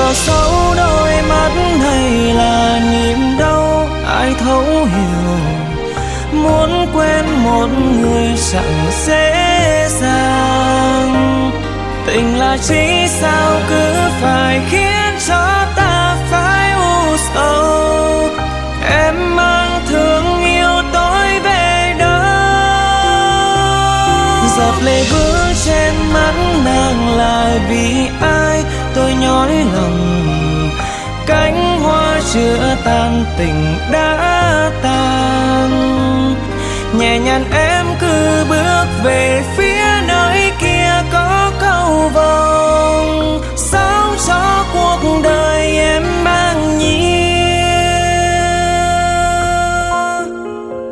Ở sâu đôi mắt này là niềm đau ai thấu hiểu, muốn quên một người chẳng dễ dàng. Tình là chỉ sao cứ phải khiến cho ta phải u sầu. Em mang thương yêu tôi về đâu? Giọt lệ vương trên mắt nàng là vì ai tôi nhói lòng. Cánh hoa chưa tan tình đã tan. Nhẹ nhàng em cứ bước về phía